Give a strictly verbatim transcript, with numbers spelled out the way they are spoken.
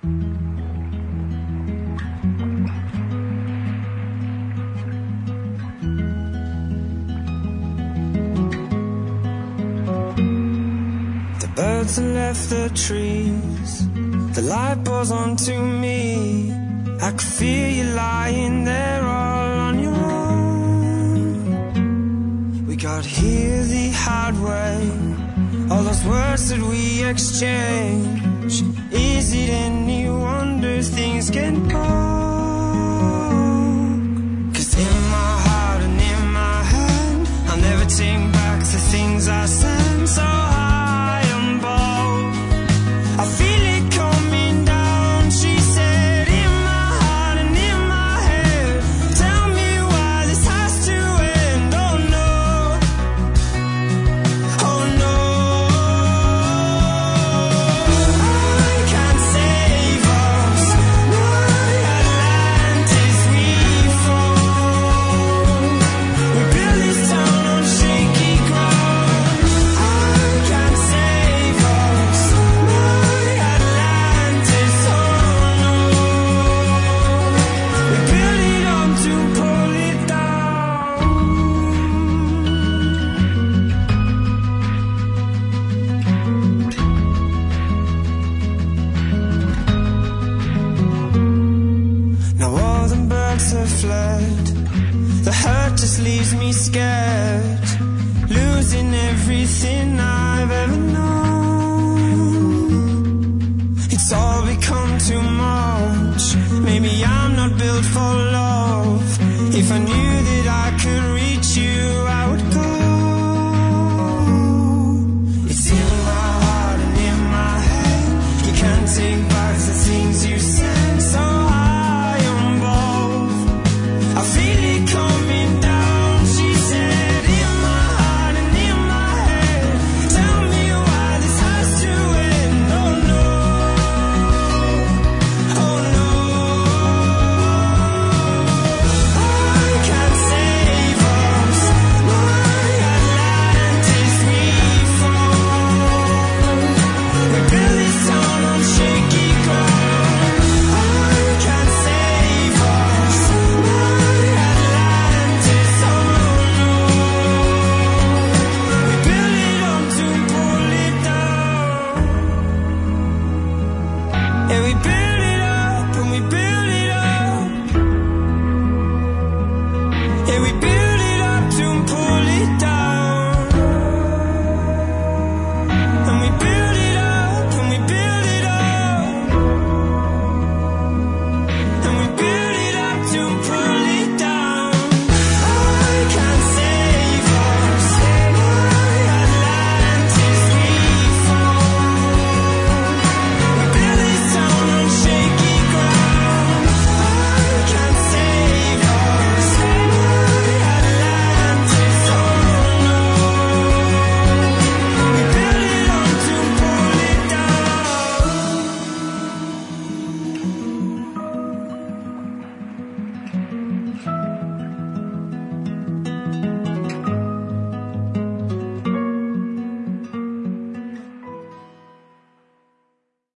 Birds have left the trees, the light pours onto me. I could feel you lying there all on your own. We got here the hard way, all those words that we exchange. Is it any wonder things can go? Cause in my heart and in my hand, I'll never take back the things I said. So high and bold, I feel it coming down. She said, in my heart and in my head, tell me why this has to end. Oh no, oh no, I can't save us. My Atlantis, we fall. We build this town on shaky ground. I can't save us. My Atlantis, oh no. We build it up to pull it down. Now all the birds have fled, the hurt just leaves me scared, losing everything I've ever known. It's all become too much. Maybe I'm not built for